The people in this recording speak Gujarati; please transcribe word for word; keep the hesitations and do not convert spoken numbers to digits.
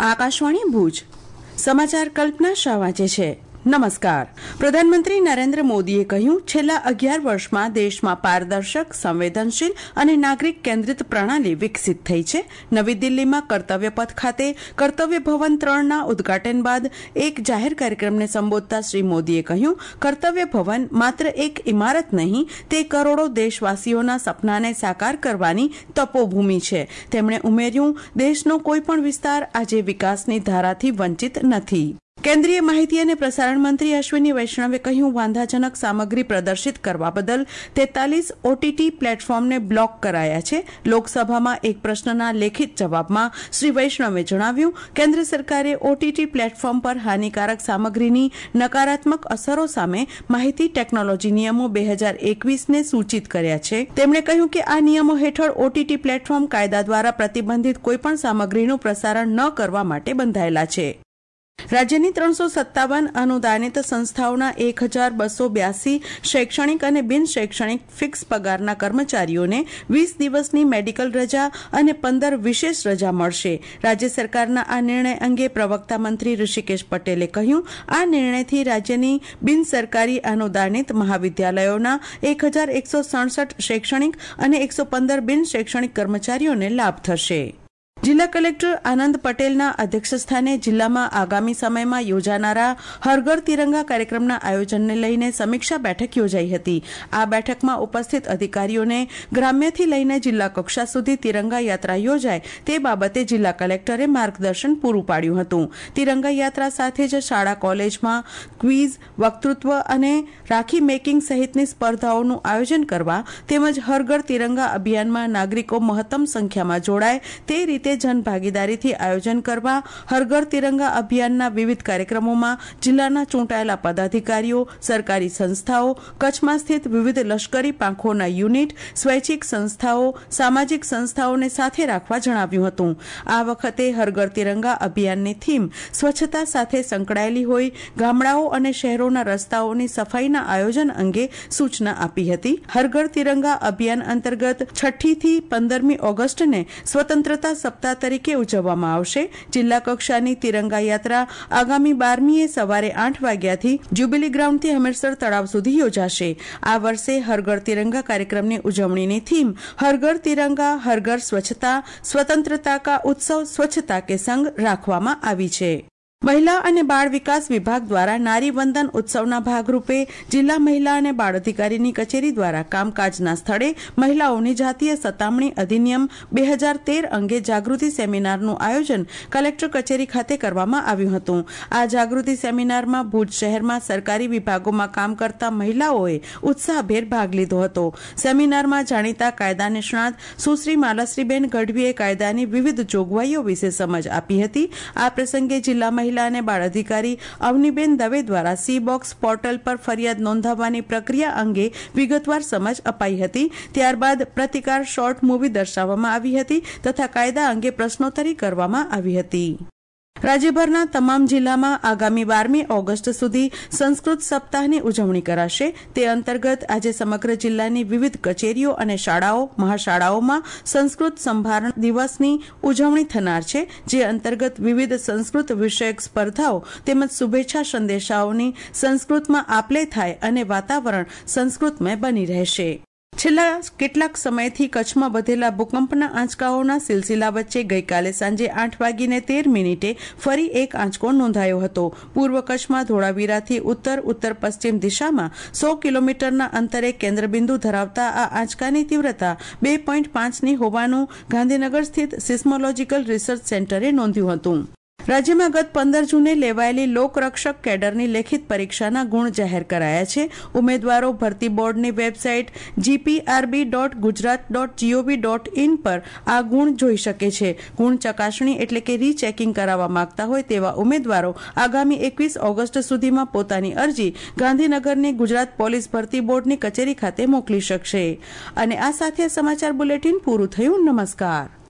આકાશવાણી ભુજ સમાચાર કલ્પના શાહ વાંચે છે. નમસ્કાર. પ્રધાનમંત્રી નરેન્દ્ર મોદીએ કહ્યું, છેલ્લા અગિયાર વર્ષમાં દેશમાં પારદર્શક, સંવેદનશીલ અને નાગરિક કેન્દ્રિત પ્રણાલી વિકસિત થઈ છે. નવી દિલ્હીમાં કર્તવ્ય પથ ખાતે કર્તવ્ય ભવન ત્રણના ઉદઘાટન બાદ એક જાહેર કાર્યક્રમને સંબોધતા શ્રી મોદીએ કહ્યું, કર્તવ્ય ભવન માત્ર એક ઇમારત નહીં, તે કરોડો દેશવાસીઓના સપનાને સાકાર કરવાની તપોભૂમિ છે. તેમણે ઉમેર્યું, દેશનો કોઈ પણ વિસ્તાર આજે વિકાસની ધારાથી વંચિત નથી. કેન્દ્રીય માહિતી અને પ્રસારણ મંત્રી અશ્વિની વૈષ્ણવે કહ્યું, વાંધાજનક સામગ્રી પ્રદર્શિત કરવા બદલ તેતાલીસ ઓટીટી પ્લેટફોર્મને બ્લોક કરાયા છે. લોકસભામાં એક પ્રશ્નના લેખિત જવાબમાં શ્રી વૈષ્ણવે જણાવ્યું, કેન્દ્ર સરકારે ઓટીટી પ્લેટફોર્મ પર હાનિકારક સામગ્રીની નકારાત્મક અસરો સામે માહિતી ટેકનોલોજી નિયમો બે હજાર એકવીસને સૂચિત કર્યા છે. તેમણે કહ્યું કે આ નિયમો હેઠળ ઓટીટી પ્લેટફોર્મ કાયદા દ્વારા પ્રતિબંધિત કોઈપણ સામગ્રીનું પ્રસારણ ન કરવા માટે બંધાયેલા છે. રાજ્યની ત્રણસો સત્તાવન અનુદાનિત સંસ્થાઓના એક હજાર બસો બ્યાસી શૈક્ષણિક અને બિન શૈક્ષણિક ફિક્સ પગારના કર્મચારીઓને વીસ દિવસની મેડિકલ રજા અને પંદર વિશેષ રજા મળશે. રાજ્ય સરકારના આ નિર્ણય અંગે પ્રવક્તા મંત્રી ઋષિકેશ પટેલે કહ્યું, આ નિર્ણયથી રાજ્યની બિન સરકારી અનુદાનિત મહાવિદ્યાલયોના એક હજાર એકસો સડસઠ શૈક્ષણિક અને એકસો પંદર બિન શૈક્ષણિક કર્મચારીઓને લાભ થશે. જિલ્લા કલેક્ટર આનંદ પટેલના અધ્યક્ષસ્થાને જિલ્લામાં આગામી સમયમાં યોજાનારા હર ઘર તિરંગા કાર્યક્રમના આયોજનને લઈને સમીક્ષા બેઠક યોજાઈ હતી. આ બેઠકમાં ઉપસ્થિત અધિકારીઓને ગ્રામ્યથી લઈને જિલ્લા કક્ષા સુધી તિરંગા યાત્રા યોજાય તે બાબતે જિલ્લા કલેક્ટરે માર્ગદર્શન પૂરું પાડ્યું હતું. તિરંગા યાત્રા સાથે જ શાળા કોલેજમાં ક્વિઝ, વક્તૃત્વ અને રાખી મેકિંગ સહિતની સ્પર્ધાઓનું આયોજન કરવા તેમજ હર ઘર તિરંગા અભિયાનમાં નાગરિકો મહત્તમ સંખ્યામાં જોડાય તે રીતે જનભાગીદારીથી આયોજન કરવા હર ઘર તિરંગા અભિયાનના વિવિધ કાર્યક્રમોમાં જિલ્લાના ચૂંટાયેલા પદાધિકારીઓ, સરકારી સંસ્થાઓ, કચ્છમાં સ્થિત વિવિધ લશ્કરી પાંખોના યુનિટ, સ્વૈચ્છિક સંસ્થાઓ, સામાજિક સંસ્થાઓને સાથે રાખવા જણાવ્યું હતું. આ વખતે હર ઘર તિરંગા અભિયાનની થીમ સ્વચ્છતા સાથે સંકળાયેલી હોઈ ગામડાઓ અને શહેરોના રસ્તાઓની સફાઈના આયોજન અંગે સૂચના આપી હતી. હર ઘર તિરંગા અભિયાન અંતર્ગત છઠ્ઠી થી પંદરમી ઓગસ્ટને સ્વતંત્રતા સપ્તાહ તરીકે ઉજવવામાં આવશે. જિલ્લા કક્ષાની તિરંગા યાત્રા આગામી બારમીએ સવારે આઠ વાગ્યાથી જ્યુબિલી ગ્રાઉન્ડથી હમીરસર તળાવ સુધી યોજાશે. આ વર્ષે હર ઘર તિરંગા કાર્યક્રમની ઉજવણીની થીમ હર ઘર તિરંગા, હર ઘર સ્વચ્છતા, સ્વતંત્રતા કા ઉત્સવ, સ્વચ્છતા કે સંગ રાખવામાં આવી છે. મહિલા અને બાળ વિકાસ વિભાગ દ્વારા નારી વંદન ઉત્સવના ભાગરૂપે જિલ્લા મહિલા અને બાળ અધિકારીની કચેરી દ્વારા કામકાજના સ્થળે મહિલાઓની જાતીય સતામણી અધિનિયમ બે હજાર તેર અંગે જાગૃતિ સેમિનારનું આયોજન કલેક્ટર કચેરી ખાતે કરવામાં આવ્યું હતું. આ જાગૃતિ સેમિનારમાં ભુજ શહેરમાં સરકારી વિભાગોમાં કામ કરતા મહિલાઓએ ઉત્સાહભેર ભાગ લીધો હતો. સેમિનારમાં જાણીતા કાયદા નિષ્ણાત સુશ્રી માલાશ્રીબેન ગઢવીએ કાયદાની વિવિધ જોગવાઈઓ વિશે સમજ આપી હતી. આ પ્રસંગે જિલ્લા મહિલા અને બાળ અધિકારી અવનીબેન દવે દ્વારા સી બોક્સ પોર્ટલ પર ફરિયાદ નોંધાવવાની પ્રક્રિયા અંગે વિગતવાર સમજ અપાઈ હતી. ત્યારબાદ પ્રતિકાર શોર્ટ મૂવી દર્શાવવામાં આવી હતી તથા કાયદા અંગે પ્રશ્નોત્તરી કરવામાં આવી હતી. રાજ્યભરના તમામ જિલ્લામાં આગામી બારમી ઓગસ્ટ સુધી સંસ્કૃત સપ્તાહની ઉજવણી કરાશે. તે અંતર્ગત આજે સમગ્ર જિલ્લાની વિવિધ કચેરીઓ અને શાળાઓ, મહાશાળાઓમાં સંસ્કૃત સંભારણ દિવસની ઉજવણી થનાર છે, જે અંતર્ગત વિવિધ સંસ્કૃત વિષયક સ્પર્ધાઓ તેમજ શુભેચ્છા સંદેશાઓની સંસ્કૃતમાં આપ-લે થાય અને વાતાવરણ સંસ્કૃતમય બની રહેશે. છેલ્લા કેટલાક સમયથી કચ્છમાં વધેલા ભૂકંપના આંચકાઓના સિલસિલા વચ્ચે ગઈકાલે સાંજે આઠ વાગીને તેર મિનિટે ફરી એક આંચકો નોંધાયો હતો. પૂર્વ કચ્છમાં ધોળાવીરાથી ઉત્તર ઉત્તર પશ્ચિમ દિશામાં સો કિલોમીટરના અંતરે કેન્દ્રબિંદુ ધરાવતા આ આંચકાની તીવ્રતા બે પોઈન્ટ પાંચની હોવાનું ગાંધીનગર સ્થિત સિસ્મોલોજીકલ રિસર્ચ સેન્ટરે નોંધ્યું હતું. રાજ્યમાં ગત પંદર જૂને લેવાયેલી લોકરક્ષક કેડરની લેખિત પરીક્ષાના ગુણ જાહેર કરાયા છે. ઉમેદવારો ભરતી બોર્ડની website GPRB dot Gujarat dot GOV dot in પર આ ગુણ જોઈ શકે છે. ગુણ ચકાસણી એટલે કે રીચેકિંગ કરાવવા માંગતા હોય તેવા ઉમેદવારો આગામી એકવીસ ઓગસ્ટ સુધીમાં પોતાની અરજી ગાંધીનગરની ગુજરાત પોલીસ ભરતી બોર્ડની કચેરી ખાતે મોકલી શકશે. અને આ સાથે સમાચાર બુલેટિન પૂરું થયું. નમસ્કાર.